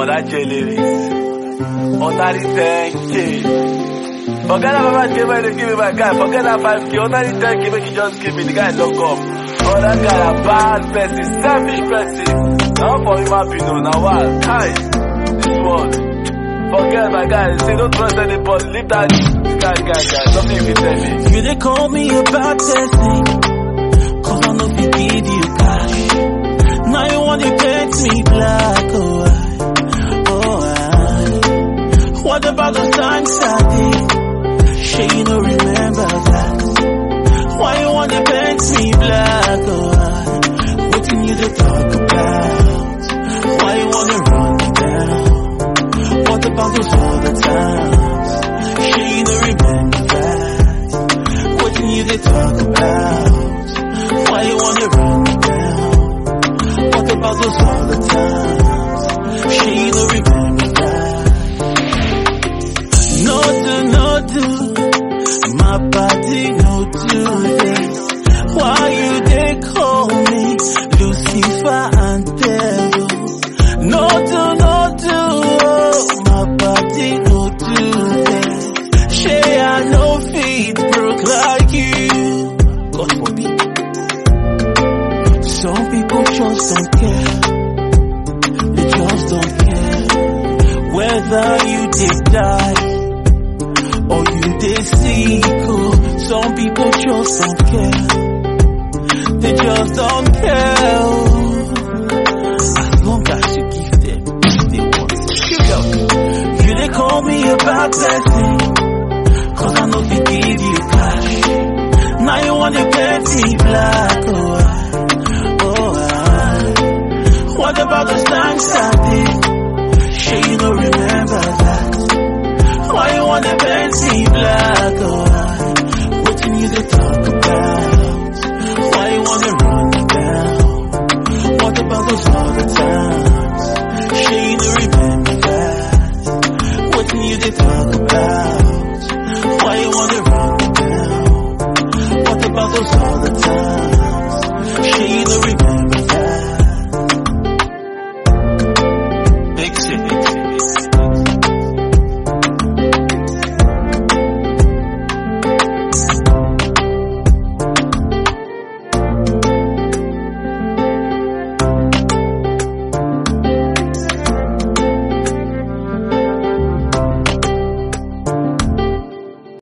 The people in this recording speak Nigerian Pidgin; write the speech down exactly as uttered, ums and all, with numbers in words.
Brother Jelly. Only ten K. Forget about that game they give me my guy. Forget that five K. Only ten K make you just give me. The guy lock up. Oh, that guy a bad person, selfish person. Now for him happy no. Now what? Guys, this one. Forget my guy. Say don't trust anybody. Leave that guy, guy, guy. Something you can tell me. You they call me a bad person, cause I know if you give you cash. Now you want to paint me black, oh I, oh I. What about those times I did? Sure you don't remember that. Why you want to paint me black, oh I? What you need to talk about? Why you want to run me down? What about those other times? Sure you don't remember that. What you need to talk about? Why you want to run me down? What about those other times? She don't remember that. No do, no do, my body no do this. Why you they call me Lucifer and devil? No do, no do, my body no do this. She I no feet broke like you. God forbid. Some people just don't care. They just don't care whether you did die or you did sick. Oh, some people just don't care. They just don't care. As long as you give them what they want. Give up. You they call me a bad person, cause I know they give you cash. Now you wanna paint me black, oh I. What about the times I